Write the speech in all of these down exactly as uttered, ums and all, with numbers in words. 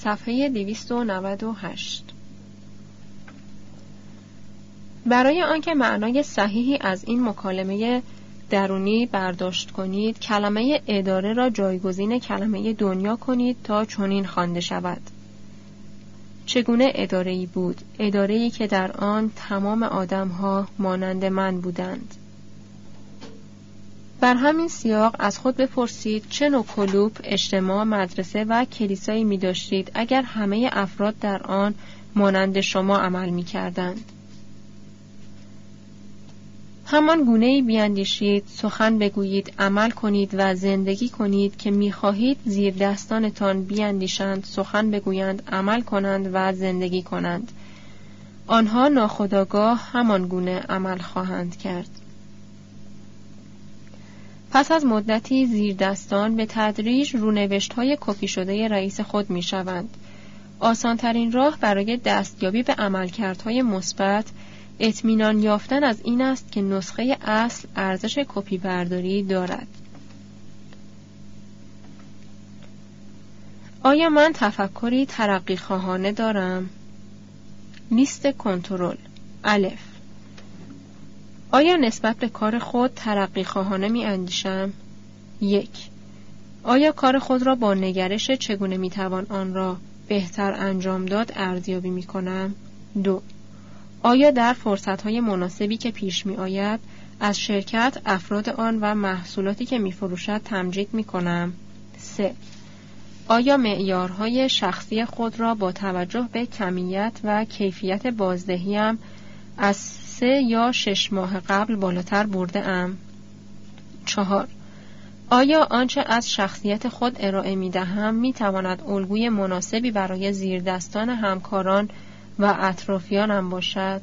صفحه دویست و نود و هشت. برای آنکه معنای صحیحی از این مکالمه درونی برداشت کنید، کلمه اداره را جایگزین کلمه دنیا کنید تا چنین خوانده شود: چگونه اداره‌ای بود؟ اداره‌ای که در آن تمام آدم‌ها مانند من بودند. بر همین سیاق از خود بپرسید چه نوع کلوپ، اجتماع، مدرسه و کلیسایی می داشتید اگر همه افراد در آن مانند شما عمل می کردند. همان گونه‌ای بیاندیشید، سخن بگویید، عمل کنید و زندگی کنید که می خواهید زیر دستانتان بیاندیشند، سخن بگویند، عمل کنند و زندگی کنند. آنها ناخودآگاه همان گونه عمل خواهند کرد. پس از مدتی زیر دستان به تدریج رونوشت‌های کپی شده رئیس خود می شوند. آسانترین راه برای دستیابی به عملکردهای مثبت اطمینان یافتن از این است که نسخه اصل ارزش کپی برداری دارد. آیا من تفکری ترقی خواهانه دارم؟ لیست کنترل. الف. آیا نسبت به کار خود ترقی خواهانه می اندیشم؟ یک. آیا کار خود را با نگرش چگونه می توان آن را بهتر انجام داد ارزیابی می کنم؟ دو. آیا در فرصتهای مناسبی که پیش می آید از شرکت، افراد آن و محصولاتی که می فروشد تمجید می کنم؟ سه. آیا معیارهای شخصی خود را با توجه به کمیت و کیفیت بازدهیم از سه یا شش ماه قبل بالاتر برده ام؟ چهار. آیا آنچه از شخصیت خود ارائه می دهم می تواند الگوی مناسبی برای زیردستان همکاران و اطرافیانم باشد؟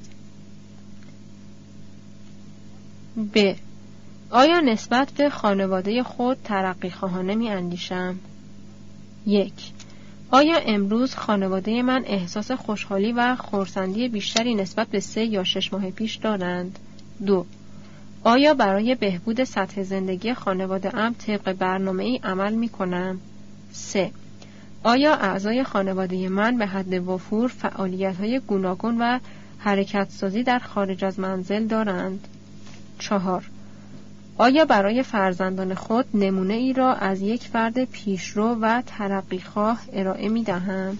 ب. آیا نسبت به خانواده خود ترقی خواهانه می اندیشم؟ یک. آیا امروز خانواده من احساس خوشحالی و خرسندی بیشتری نسبت به سه یا شش ماه پیش دارند؟ دو. آیا برای بهبود سطح زندگی خانواده ام طبق برنامه ای عمل می کنم؟ سه. آیا اعضای خانواده من به حد وفور فعالیت‌های گوناگون و حرکت‌سازی در خارج از منزل دارند؟ چهار. آیا برای فرزندان خود نمونه ای را از یک فرد پیشرو و ترقیخواه ارائه می دهم؟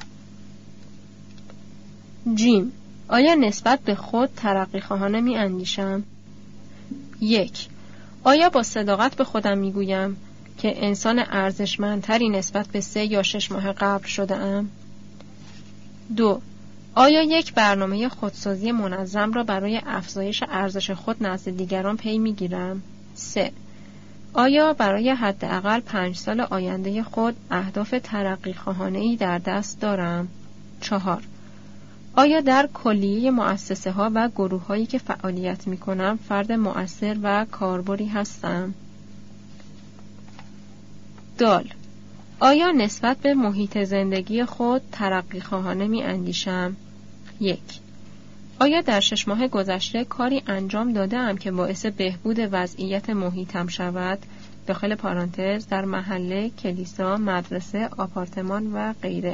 جیم. آیا نسبت به خود ترقی خواهانه می اندیشم؟ یک. آیا با صداقت به خودم می گویم که انسان ارزشمندتری نسبت به سه یا شش ماه قبل شده ام؟ دو. آیا یک برنامه خودسازی منظم را برای افزایش ارزش خود نزد دیگران پی می گیرم؟ سه. آیا برای حداقل پنج سال آینده خود اهداف ترقی خواهانه‌ای در دست دارم؟ چهار. آیا در کلیه مؤسسه ها و گروه هایی که فعالیت می کنم فرد مؤثر و کاربری هستم؟ دال. آیا نسبت به محیط زندگی خود ترقی خواهانه می اندیشم؟ یک. آیا در شش ماه گذشته کاری انجام دادم که باعث بهبود وضعیت محیطم شود؟ داخل پارانتز در محله، کلیسا، مدرسه، آپارتمان و غیره.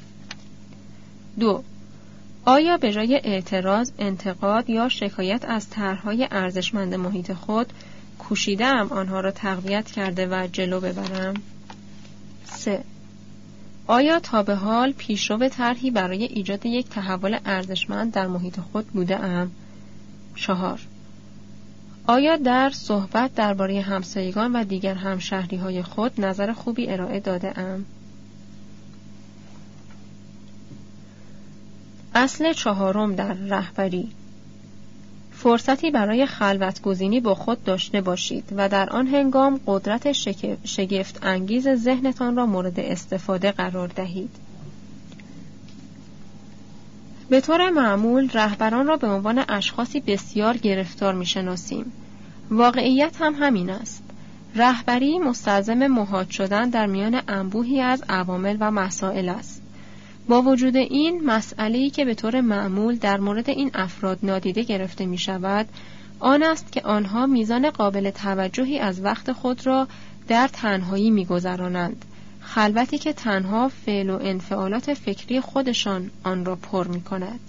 دو. آیا به جای اعتراض، انتقاد یا شکایت از طرح‌های ارزشمند محیط خود کوشیده‌ام آنها را تقویت کرده و جلو ببرم؟ سه. آیا تا به حال پیشرو طرحی برای ایجاد یک تحول ارزشمند در محیط خود بوده ام؟ چهار. آیا در صحبت درباره همسایگان و دیگر همشهری‌های خود نظر خوبی ارائه داده ام؟ اصل چهارم در رهبری: فرصتی برای خلوت‌گزینی با خود داشته باشید و در آن هنگام قدرت شگفت انگیز ذهنتان را مورد استفاده قرار دهید. به طور معمول رهبران را به عنوان اشخاصی بسیار گرفتار می‌شناسیم. واقعیت هم همین است. رهبری مستلزم محاط شدن در میان انبوهی از عوامل و مسائل است. با وجود این، مسئله‌ای که به طور معمول در مورد این افراد نادیده گرفته می شود، آن است که آنها میزان قابل توجهی از وقت خود را در تنهایی می گذرانند، خلوتی که تنها فعل و انفعالات فکری خودشان آن را پر می کند.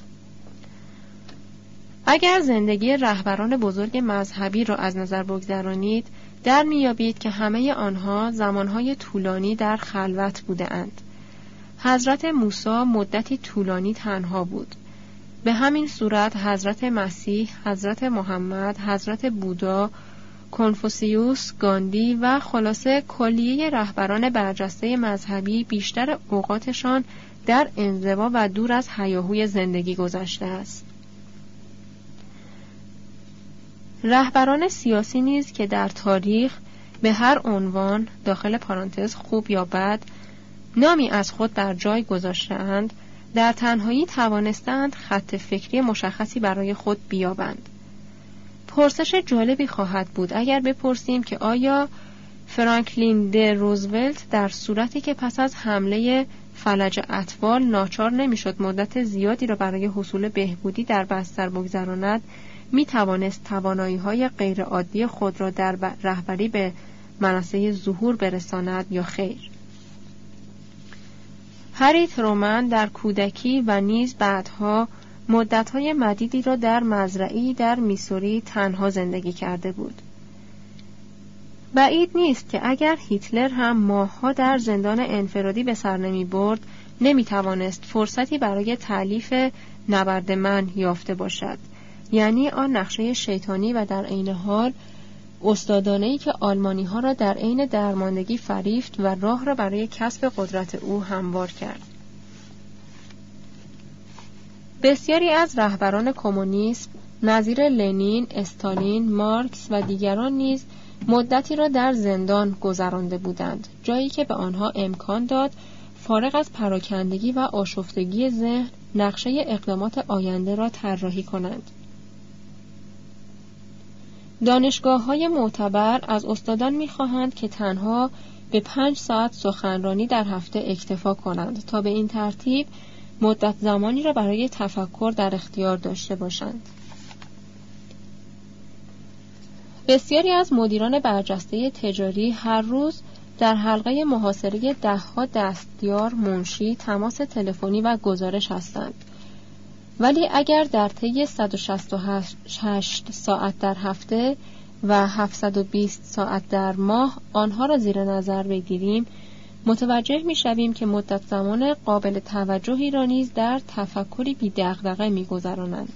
اگر زندگی رهبران بزرگ مذهبی را از نظر بگذرانید، در میابید که همه آنها زمانهای طولانی در خلوت بوده اند. حضرت موسی مدتی طولانی تنها بود. به همین صورت حضرت مسیح، حضرت محمد، حضرت بودا، کنفوسیوس، گاندی و خلاصه کلیه رهبران برجسته مذهبی بیشتر اوقاتشان در انزوا و دور از هیاهوی زندگی گذشته است. رهبران سیاسی نیز که در تاریخ به هر عنوان داخل پرانتز خوب یا بد نامی از خود بر جای گذاشته‌اند، در تنهایی توانستند خط فکری مشخصی برای خود بیابند. پرسش جالبی خواهد بود اگر بپرسیم که آیا فرانکلین د روزولت در صورتی که پس از حمله فلج اطفال ناچار نمیشد مدت زیادی را برای حصول بهبودی در بستر بگذراند، می توانست توانایی‌های غیرعادی خود را در رهبری به منصه ظهور برساند یا خیر؟ هری ترومن در کودکی و نیز بعدها مدت‌های مدیدی را در مزرعه‌ای در میسوری تنها زندگی کرده بود. بعید نیست که اگر هیتلر هم ماه‌ها در زندان انفرادی به سر نمی‌برد، نمی‌توانست فرصتی برای تألیف نبرد من یافته باشد، یعنی آن نقشه شیطانی و در عین حال استادانه‌ای که آلمانی‌ها را در عین درماندگی فریفت و راه را برای کسب قدرت او هموار کرد. بسیاری از رهبران کمونیسم نظیر لنین، استالین، مارکس و دیگران نیز مدتی را در زندان گذرانده بودند، جایی که به آنها امکان داد فارغ از پراکندگی و آشفتگی ذهن نقشه اقدامات آینده را طراحی کنند. دانشگاه‌های معتبر از استادان می‌خواهند که تنها به پنج ساعت سخنرانی در هفته اکتفا کنند تا به این ترتیب مدت زمانی را برای تفکر در اختیار داشته باشند. بسیاری از مدیران برجسته تجاری هر روز در حلقه محاصره ده‌ها دستیار، منشی، تماس تلفنی و گزارش هستند. ولی اگر در طی صد و شصت و هشت ساعت در هفته و هفتصد و بیست ساعت در ماه آنها را زیر نظر بگیریم، متوجه می‌شویم که مدت زمان قابل توجهی را نیز در تفکری بی دغدغه می‌گذرانند.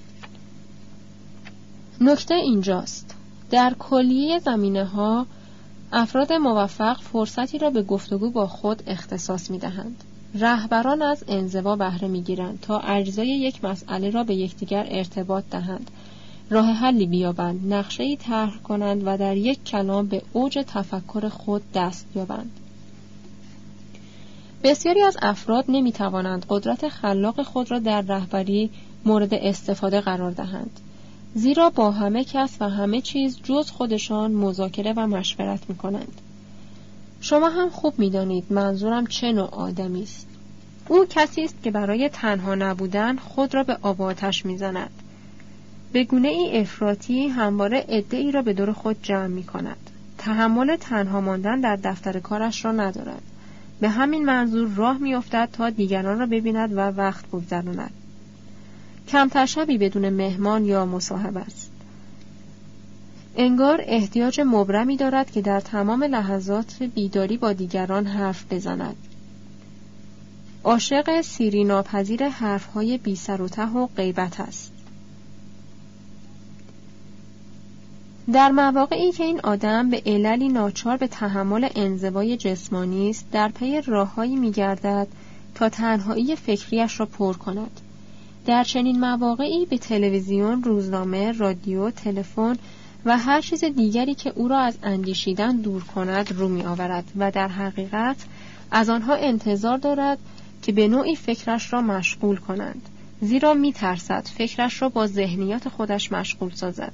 نکته اینجاست: در کلیه زمینه‌ها افراد موفق فرصتی را به گفتگو با خود اختصاص می‌دهند. رهبران از انزوا بهره می‌گیرند تا اجزای یک مسئله را به یکدیگر ارتباط دهند، راه حلی بیابند، نقشه‌ای طرح کنند و در یک کلام به اوج تفکر خود دست یابند. بسیاری از افراد نمی‌توانند قدرت خلاق خود را در رهبری مورد استفاده قرار دهند، زیرا با همه کس و همه چیز جز خودشان مذاکره و مشورت می‌کنند. شما هم خوب می‌دانید منظورم چه نوع آدمی است. او کسی است که برای تنها نبودن خود را به آب و آتش می‌زند. به گونه‌ای افراطی همواره عده‌ای را به دور خود جمع می‌کند. تحمل تنها ماندن در دفتر کارش را ندارد. به همین منظور راه می‌افتد تا دیگران را ببیند و وقت بگذراند. کمتر شبی بدون مهمان یا مصاحبه است. انگار احتیاج مبرمی دارد که در تمام لحظات بیداری با دیگران حرف بزند. عاشق سیری ناپذیر حرف‌های بی سر و ته و غیبت است. در مواقعی که این آدم به عللی ناچار به تحمل انزوای جسمانی است، در پی راه‌هایی می‌گردد تا تنهایی فکریش را پر کند. در چنین مواقعی به تلویزیون، روزنامه، رادیو، تلفن و هر چیز دیگری که او را از اندیشیدن دور کند رو می‌آورد و در حقیقت از آنها انتظار دارد که به نوعی فکرش را مشغول کنند، زیرا می‌ترسد فکرش را با ذهنیات خودش مشغول سازد.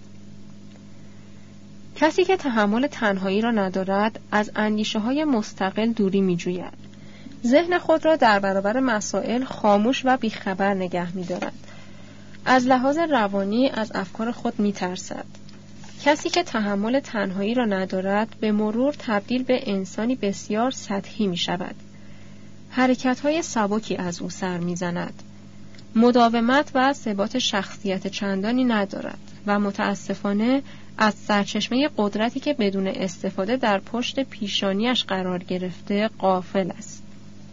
کسی که تحمل تنهایی را ندارد از اندیشه‌های مستقل دوری می‌جوید. ذهن خود را در برابر مسائل خاموش و بیخبر نگه می‌دارد. از لحاظ روانی از افکار خود می‌ترسد. کسی که تحمل تنهایی را ندارد به مرور تبدیل به انسانی بسیار سطحی می شود. حرکت‌های سبکی از او سر می زند. مداومت و ثبات شخصیت چندانی ندارد و متاسفانه از سرچشمه قدرتی که بدون استفاده در پشت پیشانیش قرار گرفته غافل است.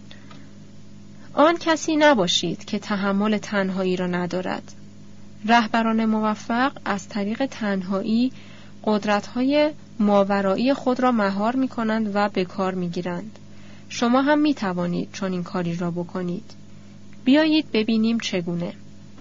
آن کسی نباشید که تحمل تنهایی را ندارد. رهبران موفق از طریق تنهایی قدرت‌های ماورایی خود را مهار می‌کنند و به کار می‌گیرند. شما هم می‌توانید چون این کاری را بکنید. بیایید ببینیم چگونه.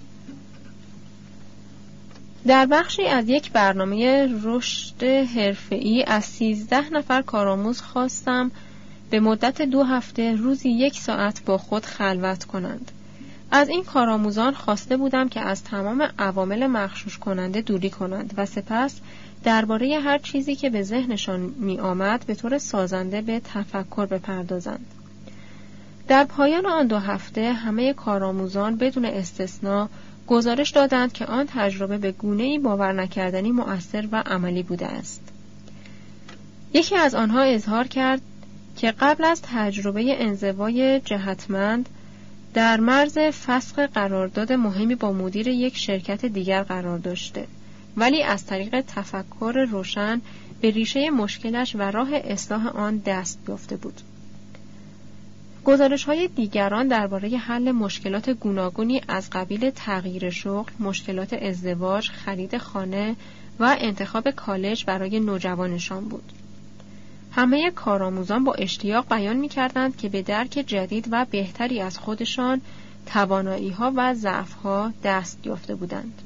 در بخشی از یک برنامه رشد حرفه‌ای از سیزده نفر کارآموز خواستم به مدت دو هفته روزی یک ساعت با خود خلوت کنند. از این کارآموزان خواسته بودم که از تمام عوامل مغشوش کننده دوری کنند و سپس درباره هر چیزی که به ذهنشان می آمد به طور سازنده به تفکر بپردازند. در پایان آن دو هفته همه کارآموزان بدون استثنا گزارش دادند که آن تجربه به گونه‌ای باور نکردنی مؤثر و عملی بوده است. یکی از آنها اظهار کرد که قبل از تجربه انزوای جهتمند در مرز فسخ قرارداد مهمی با مدیر یک شرکت دیگر قرار داشته، ولی از طریق تفکر روشن به ریشه مشکلش و راه اصلاح آن دست یافته بود. گزارش‌های دیگران درباره حل مشکلات گوناگونی از قبیل تغییر شغل، مشکلات ازدواج، خرید خانه و انتخاب کالج برای نوجوانشان بود. همه کارآموزان با اشتیاق بیان می‌کردند که به درک جدید و بهتری از خودشان، توانایی‌ها و ضعف‌ها دست یافته بودند.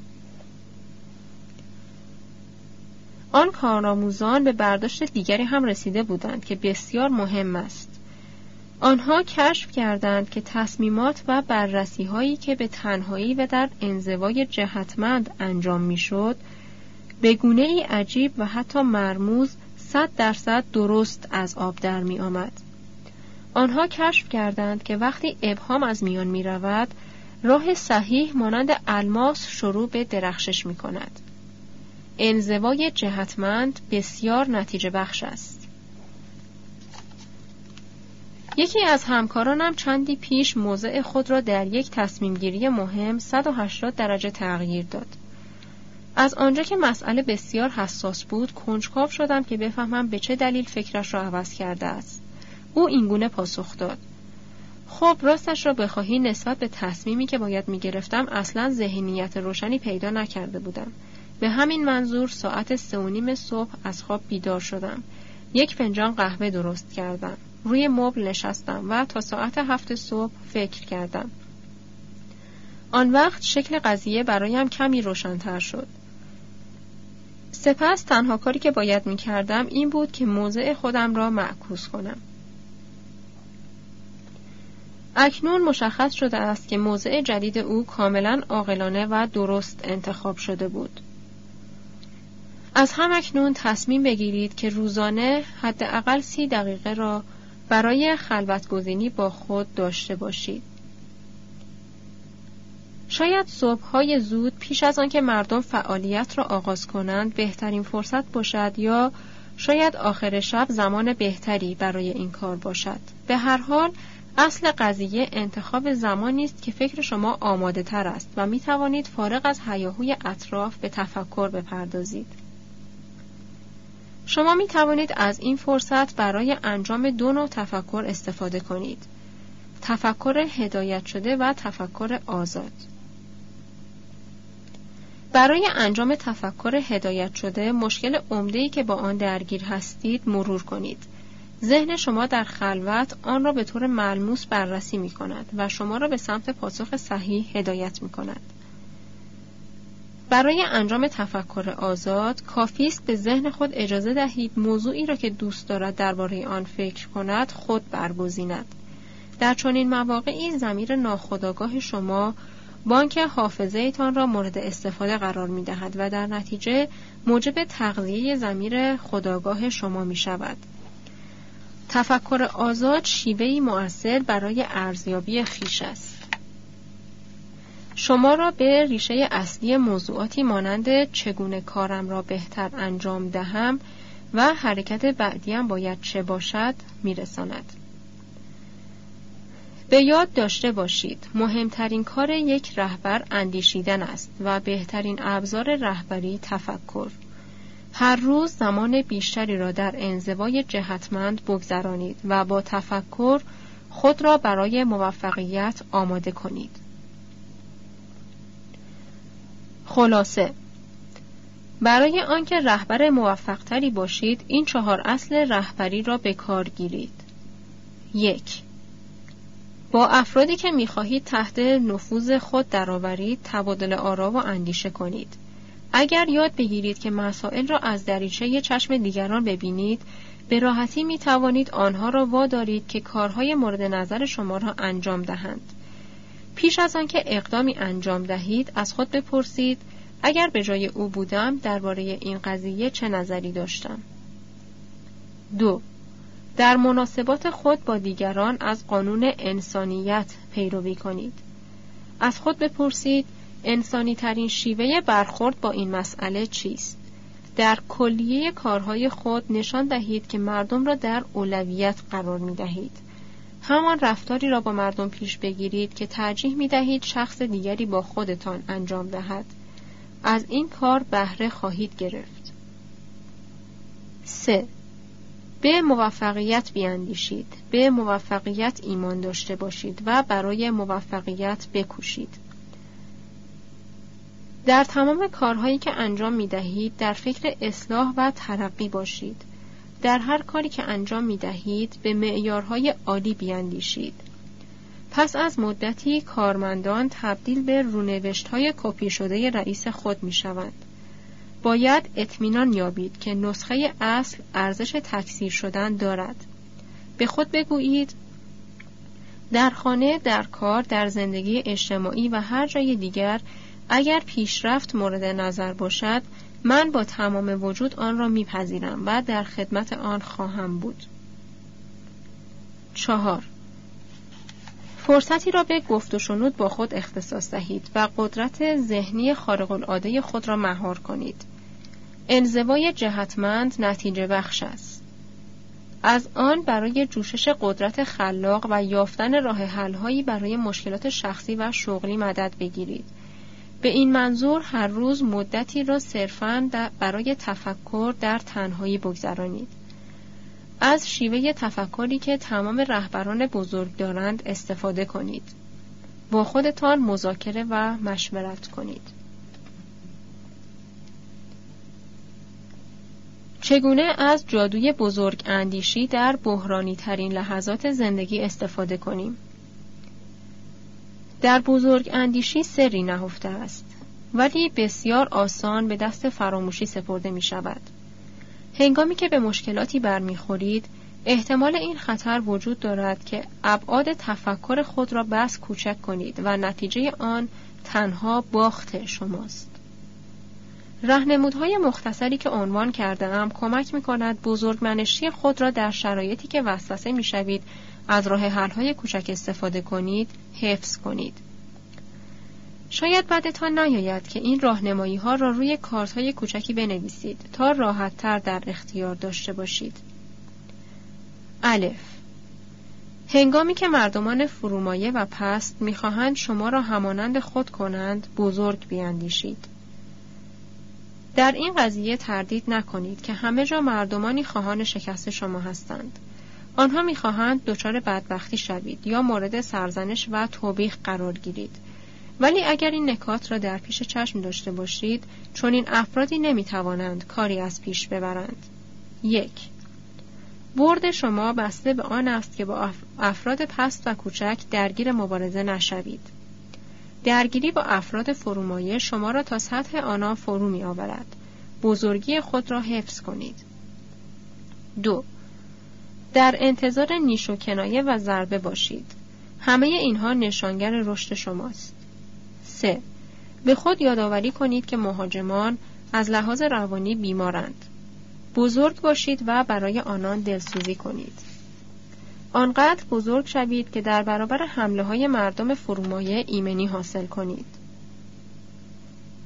آن کارآموزان به برداشت دیگری هم رسیده بودند که بسیار مهم است. آنها کشف کردند که تصمیمات و بررسی‌هایی که به تنهایی و در انزوای جهتمند انجام می‌شد، به گونه‌ای عجیب و حتی مرموز صد درصد درست از آب در می آمد. آنها کشف کردند که وقتی ابهام از میان می رود، راه صحیح مانند الماس شروع به درخشش می کند. انزوای جهتمند بسیار نتیجه بخش است. یکی از همکارانم چندی پیش موضع خود را در یک تصمیم گیری مهم صد و هشتاد درجه تغییر داد. از آنجا که مسئله بسیار حساس بود، کنجکاو شدم که بفهمم به چه دلیل فکرش را عوض کرده است. او اینگونه پاسخ داد: خب راستش را بخواهی نسبت به تصمیمی که باید می‌گرفتم اصلاً ذهنیت روشنی پیدا نکرده بودم. به همین منظور ساعت سه و نیم صبح از خواب بیدار شدم. یک فنجان قهوه درست کردم. روی مبل نشستم و تا ساعت هفت صبح فکر کردم. آن وقت شکل قضیه برایم کمی روشن‌تر شد. سپس تنها کاری که باید می کردم این بود که موضع خودم را معکوس کنم. اکنون مشخص شده است که موضع جدید او کاملا عاقلانه و درست انتخاب شده بود. از هم اکنون تصمیم بگیرید که روزانه حداقل سی دقیقه را برای خلوت‌گزینی با خود داشته باشید. شاید صبح‌های زود پیش از آن که مردم فعالیت را آغاز کنند بهترین فرصت باشد، یا شاید آخر شب زمان بهتری برای این کار باشد. به هر حال اصل قضیه انتخاب زمانی است که فکر شما آماده تر است و می توانید فارغ از هیاهوی اطراف به تفکر بپردازید. شما می توانید از این فرصت برای انجام دو نوع تفکر استفاده کنید: تفکر هدایت شده و تفکر آزاد. برای انجام تفکر هدایت شده مشکل عمده‌ای که با آن درگیر هستید مرور کنید. ذهن شما در خلوت آن را به طور ملموس بررسی می کند و شما را به سمت پاسخ صحیح هدایت می کند. برای انجام تفکر آزاد کافی است به ذهن خود اجازه دهید موضوعی را که دوست دارد درباره آن فکر کند خود برگزیند. در چنین مواقعی ضمیر ناخودآگاه شما بانک حافظه ایتان را مورد استفاده قرار می دهد و در نتیجه موجب تغذیه ضمیر خودآگاه شما می شود. تفکر آزاد شیوهی مؤثر برای ارزیابی خویش است. شما را به ریشه اصلی موضوعاتی مانند چگونه کارم را بهتر انجام دهم و حرکت بعدیم باید چه باشد میرساند. به یاد داشته باشید مهمترین کار یک رهبر اندیشیدن است و بهترین ابزار رهبری تفکر. هر روز زمان بیشتری را در انزوای جهتمند بگذرانید و با تفکر خود را برای موفقیت آماده کنید. خلاصه، برای آنکه رهبر موفقتری باشید این چهار اصل رهبری را به کار گیرید. یک، با افرادی که می‌خواهید تحت نفوذ خود درآورید تبادل آرا و اندیشه کنید. اگر یاد بگیرید که مسائل را از دریچه چشم دیگران ببینید، به راحتی می‌توانید آنها را وادارید که کارهای مورد نظر شما را انجام دهند. پیش از آنکه اقدامی انجام دهید از خود بپرسید اگر به جای او بودم درباره این قضیه چه نظری داشتم. دو، در مناسبات خود با دیگران از قانون انسانیت پیروی کنید. از خود بپرسید انسانی ترین شیوه برخورد با این مسئله چیست؟ در کلیه کارهای خود نشان دهید که مردم را در اولویت قرار می دهید. همان رفتاری را با مردم پیش بگیرید که ترجیح می دهید شخص دیگری با خودتان انجام دهد. از این کار بهره خواهید گرفت. سه، به موفقیت بیاندیشید، به موفقیت ایمان داشته باشید و برای موفقیت بکوشید. در تمام کارهایی که انجام می دهید در فکر اصلاح و ترقی باشید. در هر کاری که انجام می دهید به معیارهای عالی بیاندیشید. پس از مدتی کارمندان تبدیل به رونوشت‌های کپی شده رئیس خود می شوند. باید اطمینان یابید که نسخه اصل ارزش تکثیر شدن دارد. به خود بگویید در خانه، در کار، در زندگی اجتماعی و هر جای دیگر اگر پیشرفت مورد نظر باشد من با تمام وجود آن را میپذیرم و در خدمت آن خواهم بود. چهار، فرصتی را به گفت و شنود با خود اختصاص دهید و قدرت ذهنی خارق العاده خود را مهار کنید. انزوای جهتمند نتیجه بخش است. از آن برای جوشش قدرت خلاق و یافتن راه حل‌هایی برای مشکلات شخصی و شغلی مدد بگیرید. به این منظور هر روز مدتی را صرفاً برای تفکر در تنهایی بگذرانید. از شیوه تفکری که تمام رهبران بزرگ دارند استفاده کنید. با خودتان مذاکره و مشورت کنید. چگونه از جادوی بزرگ اندیشی در بحرانی ترین لحظات زندگی استفاده کنیم؟ در بزرگ اندیشی سری نهفته است، ولی بسیار آسان به دست فراموشی سپرده می شود. هنگامی که به مشکلاتی برمیخورید، احتمال این خطر وجود دارد که ابعاد تفکر خود را بس کوچک کنید و نتیجه آن تنها باخت شماست. راهنمودهای مختصری که عنوان کرده‌ام کمک می‌کند بزرگمنشی خود را در شرایطی که وسوسه می‌شوید از راه حل‌های کوچک استفاده کنید، حفظ کنید. شاید بدتان نیاید که این راهنمایی‌ها را روی کارت‌های کوچکی بنویسید تا راحت‌تر در اختیار داشته باشید. الف، هنگامی که مردمان فرومایه و پست می‌خواهند شما را همانند خود کنند، بزرگ بیاندیشید. در این قضیه تردید نکنید که همه جا مردمانی خواهان شکست شما هستند. آنها می‌خواهند دچار بدبختی شوید یا مورد سرزنش و توبیخ قرار گیرید. ولی اگر این نکات را در پیش چشم داشته باشید، چون این افرادی نمی‌توانند کاری از پیش ببرند. یک، برد شما بسته به آن است که با افراد پست و کوچک درگیر مبارزه نشوید. درگیری با افراد فرومایه شما را تا سطح آنها فرو می آورد. بزرگی خود را حفظ کنید. دو، در انتظار نیش و کنایه و ضربه باشید. همه اینها نشانگر رشد شماست. سه، به خود یادآوری کنید که مهاجمان از لحاظ روانی بیمارند. بزرگ باشید و برای آنان دلسوزی کنید. آنقدر بزرگ شوید که در برابر حمله های مردم فرومایه ایمنی حاصل کنید.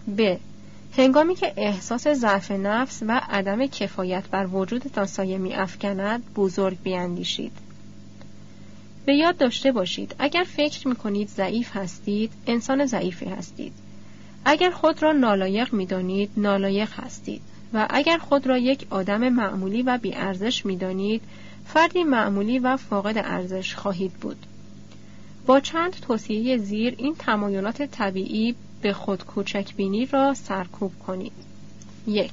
ب. هنگامی که احساس ضعف نفس و عدم کفایت بر وجودتان سایه می افکند بزرگ بیاندیشید. به یاد داشته باشید اگر فکر می کنید ضعیف هستید، انسان ضعیفی هستید. اگر خود را نالایق می دانید، نالایق هستید. و اگر خود را یک آدم معمولی و بی ارزش می دانید، فردی معمولی و فاقد ارزش خواهید بود. با چند توصیه زیر این تمایلات طبیعی به خود کوچکبینی را سرکوب کنید. یک.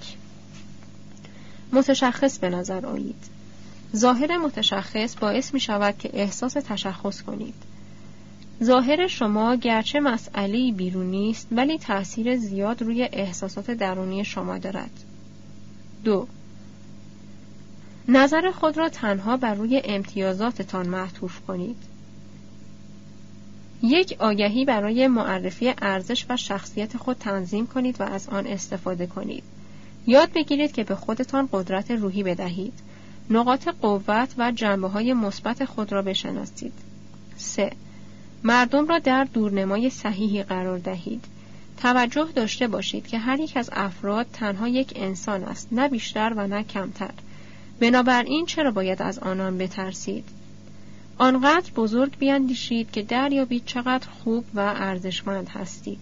متشخص به نظر آیید. ظاهر متشخص باعث می شود که احساس تشخص کنید. ظاهر شما گرچه مسئله‌ای بیرونی است ولی تأثیر زیاد روی احساسات درونی شما دارد. دو. نظر خود را تنها بر روی امتیازاتتان معطوف کنید. یک آگهی برای معرفی ارزش و شخصیت خود تنظیم کنید و از آن استفاده کنید. یاد بگیرید که به خودتان قدرت روحی بدهید. نقاط قوت و جنبه‌های مثبت خود را بشناسید. سه. مردم را در دورنمای صحیحی قرار دهید. توجه داشته باشید که هر یک از افراد تنها یک انسان است، نه بیشتر و نه کمتر. بنابراین چرا باید از آنان بترسید؟ آنقدر بزرگ بیاندیشید که دریابید چقدر خوب و ارزشمند هستید.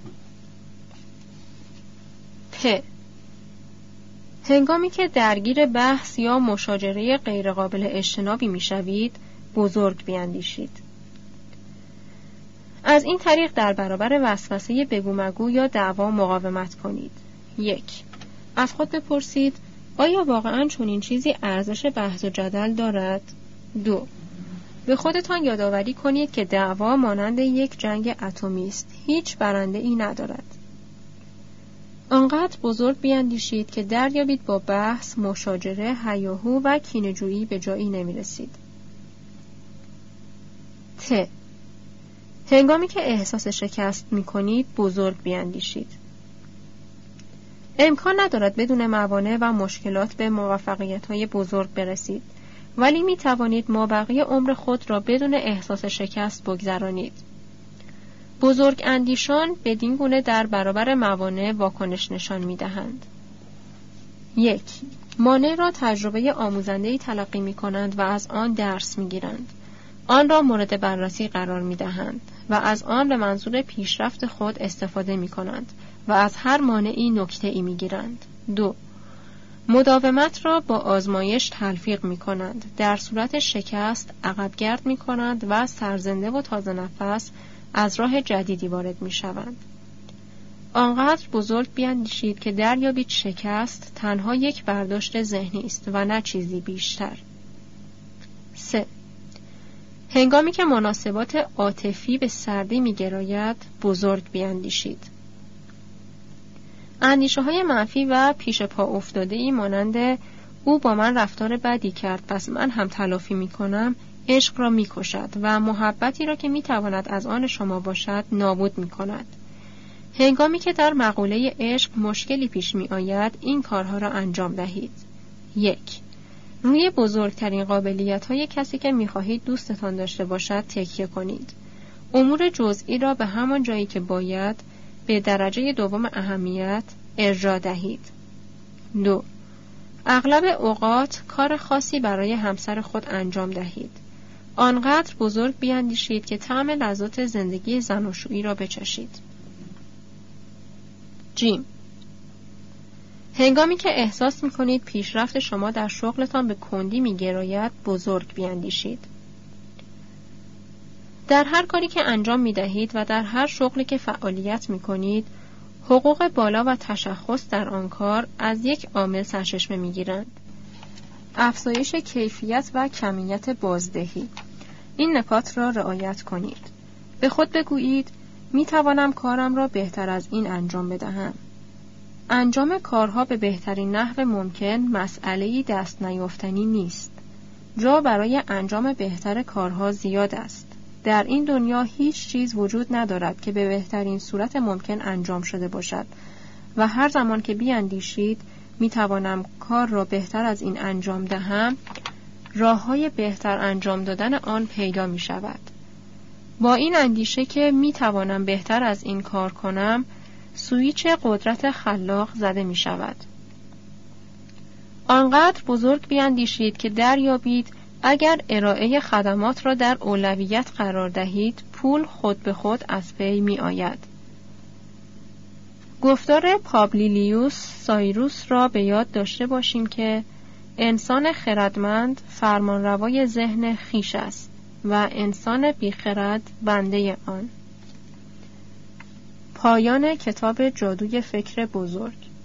پ. هنگامی که درگیر بحث یا مشاجره غیرقابل اجتنابی می‌شوید، بزرگ بیاندیشید. از این طریق در برابر وسوسه بگو مگو یا دعوا مقاومت کنید. یک. از خود بپرسید آیا واقعاً چنین چیزی ارزش بحث و جدل دارد؟ دو. به خودتان یادآوری کنید که دعوا مانند یک جنگ اتمی است. هیچ برنده ای ندارد. آنقدر بزرگ بیاندیشید که دریابید با بحث، مشاجره، هیاهو و کینه‌جویی به جایی نمی‌رسید. ت. هنگامی که احساس شکست می‌کنید بزرگ بیاندیشید. امکان ندارد بدون موانع و مشکلات به موفقیت‌های بزرگ برسید، ولی می‌توانید مابقی عمر خود را بدون احساس شکست بگذرانید. بزرگ اندیشان بدین گونه در برابر موانع واکنش نشان می‌دهند. یک. مانع را تجربه آموزنده‌ای تلقی می‌کنند و از آن درس می‌گیرند. آن را مورد بررسی قرار می‌دهند و از آن به منظور پیشرفت خود استفاده می‌کنند و از هر مانعی نکته‌ای می‌گیرند. دو. مداومت را با آزمایش تلفیق می‌کنند. در صورت شکست عقب‌گرد می‌کنند و سرزنده و تازه نفس از راه جدیدی وارد می‌شوند. آنقدر بزرگ بیاندیشید که دریابید شکست تنها یک برداشت ذهنی است و نه چیزی بیشتر. سه. هنگامی که مناسبات عاطفی به سردی می‌گراید بزرگ بیاندیشید. اندیشه‌های منفی و پیش پا افتاده‌ای مانند او با من رفتار بدی کرد پس من هم تلافی می‌کنم عشق را می‌کشد و محبتی را که می‌تواند از آن شما باشد نابود می‌کند. هنگامی که در مقوله عشق مشکلی پیش می‌آید این کارها را انجام دهید. یک. روی بزرگترین قابلیت‌های کسی که می‌خواهید دوستتان داشته باشد تکیه کنید. امور جزئی را به همان جایی که باید به درجه دوم اهمیت ارجاع دهید. دو. اغلب اوقات کار خاصی برای همسر خود انجام دهید. آنقدر بزرگ بیاندیشید که طعم لذات زندگی زناشویی را بچشید. جیم. هنگامی که احساس می‌کنید پیشرفت شما در شغلتان به کندی می‌گراید بزرگ بیاندیشید. در هر کاری که انجام می‌دهید و در هر شغلی که فعالیت می‌کنید حقوق بالا و تشخص در آن کار از یک عامل سرچشمه می‌گیرند: افزایش کیفیت و کمیت بازدهی. این نکات را رعایت کنید. به خود بگویید می‌توانم کارم را بهتر از این انجام بدهم. انجام کارها به بهترین نحو ممکن مسئله‌ای دست نیافتنی نیست. جا برای انجام بهتر کارها زیاد است. در این دنیا هیچ چیز وجود ندارد که به بهترین صورت ممکن انجام شده باشد و هر زمان که بیاندیشید میتوانم کار را بهتر از این انجام دهم، راه‌های بهتر انجام دادن آن پیدا می شود. با این اندیشه که میتوانم بهتر از این کار کنم، سویچ قدرت خلاق زده می شود. آنقدر بزرگ بیاندیشید که دریابید اگر ارائه خدمات را در اولویت قرار دهید، پول خود به خود از پی می آید. گفتار پابلیلیوس سایروس را به یاد داشته باشیم که انسان خردمند فرمانروای ذهن خویش است و انسان بیخرد بنده آن. پایان کتاب جادوی فکر بزرگ.